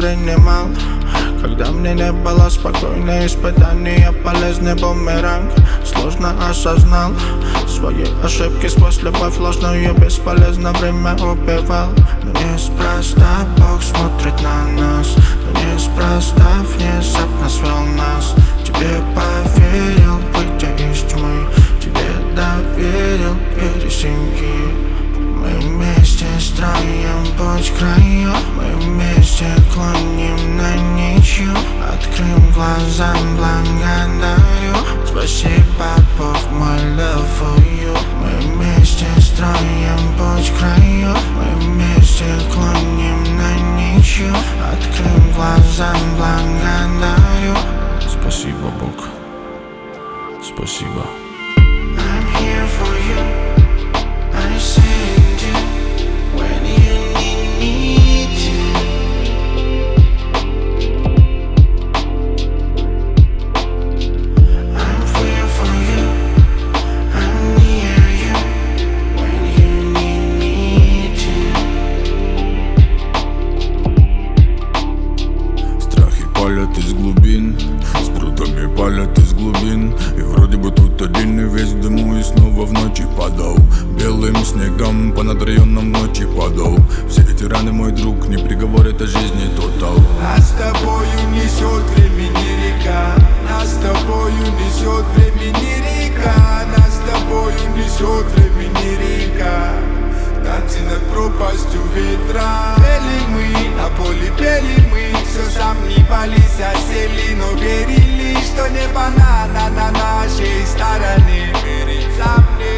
занимал. Когда мне не было спокойно, испытания полезный бумеранг. Сложно осознал свои ошибки сквозь любовь ложную, бесполезно время убивал. Но неспроста Бог смотрит на нас, но неспроста внезапно свел нас. Тебе поверил, выйдя из тьмы, тебе доверил двери семьи. Мы вместе строим путь к краю, мы вместе клоним на ничью. Открым глазам, благодарю. Спасибо, Бог, мой love for you. Мы вместе строим путь к краю, мы вместе клоним на ничью. Открым глазам, благодарю. Спасибо, Бог. Спасибо. I'm here for you. I send you when you need me to. I'm here for you. I'm near you when you need me to. Страхи палят из глубин, струтами палят из глубин. И вроде бы тут один, и весь в дыму, и снова в ночи падал. Белым снегом по над районом ночи падал. Все эти раны, мой друг, не приговор, это жизни тотал. Нас с тобою несет времени река, нас с тобою несет времени река, нас с тобою несет времени река. Танцы над пропастью ветра. Пели мы, на поле пели мы, все сомневались, осели, но верили, что небо на нашей стороне. Верить сам не